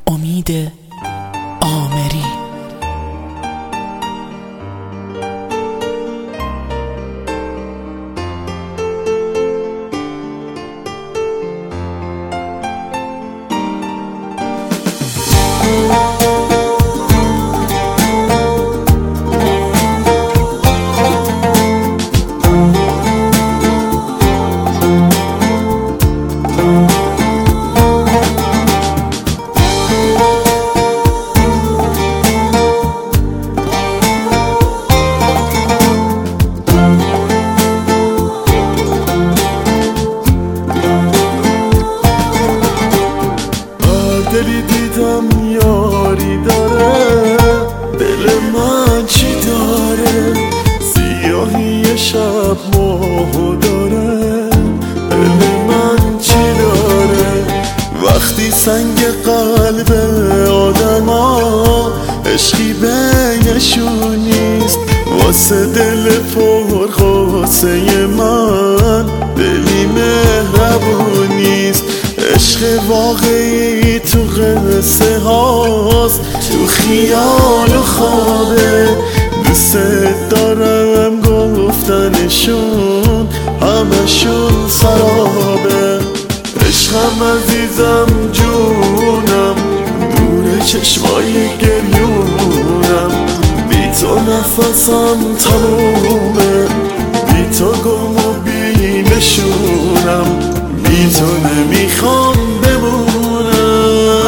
امید آمری. دلی دیدم یاری داره، دل من چی داره؟ سیاهی شب ماهو داره، دل من چی داره؟ وقتی سنگ قلب آدم ها عشقی بینشون نیست، واسه دل پر قاسه من دلی مهربون نیست. عشق واقعی تو قصه هاست، تو خیال و خوابه. دوست دارم گفتنشون همشون سرابه. عشقم عزیزم جونم، نور چشمای گریونم. بی تو نفسم تمومه، بی تو گم و بی نشونم. بی تو نمیخوام بمونم.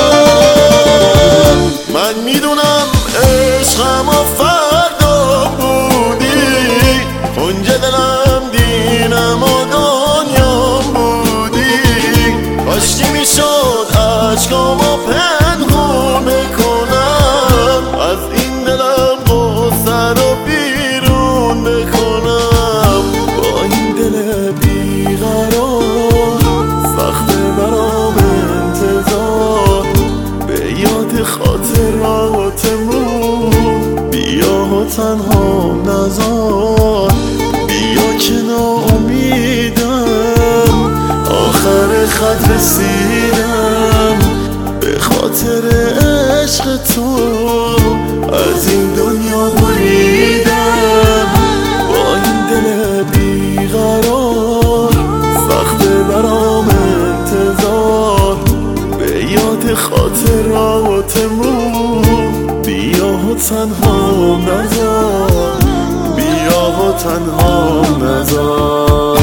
من میدونم عشقم و فردا بودی، کنج دلم دینم و دنیا بودی. کاشکی میشد عشقم و پنهون بکنم، از این دلم غصه رو بیرون بکنم. با این دل بیقرار خاطراتمون، بیا و تنها نذار، بیا که ناامیدم. آخر خط رسیدم، به خاطر عشق تو از این دنیا بریدم. با این دل بیقرار سخته برام انتظار، به یاد خاطراتمون بیا و تنها نذار، بیا و تنها نذار.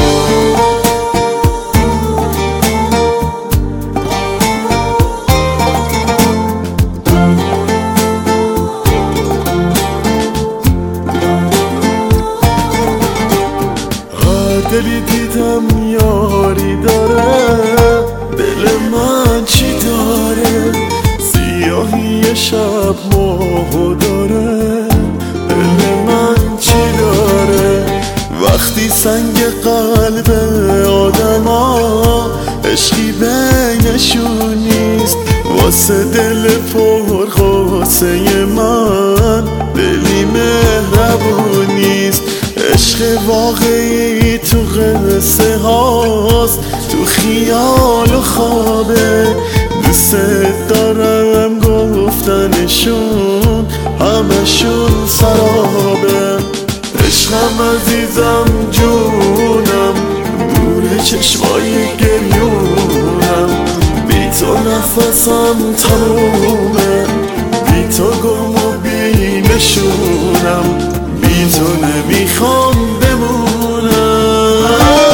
هر دلی دیدم یاری داره، دل من چی داره؟ سیاهی شب ماهو داره، دل من چی داره؟ وقتی سنگ قلب آدم ها عشقی بینشون نیست، واسه دل پر قاسه من دلی مهربون نیست. عشق واقعی تو قصه هاست، تو خیال و خوابه. دوست دارم گفتنشون همشون سرابه. عشقم عزیزم جونم، نور چشمای گریونم. بی تو نفسم تمومه، بی تو گم و بی نشونم. بی تو نمیخوام بمونم.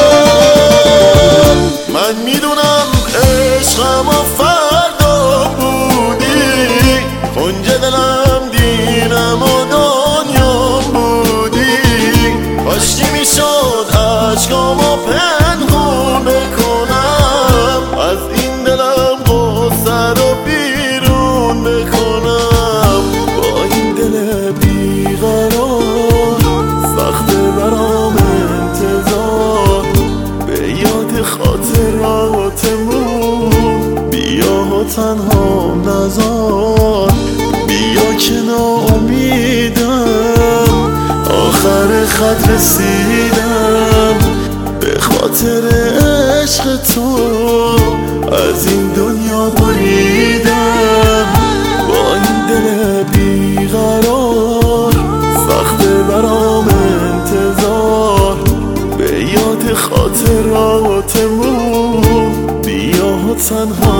من میدونم عشقم و فردا بودی، کنج دلم دینم و دنیا بودی. کاشکی میشد عشقم و پنهون بکنم، از این دلم غصه رو بیرون بکنم. با این دل بیقرار سخته برام انتظار، به یاد خاطراتمون بیا و تنها نذار، بیا که ناامیدم. آخر خط رسیدم، به خاطر عشق تو از این دنیا بریدم. تنها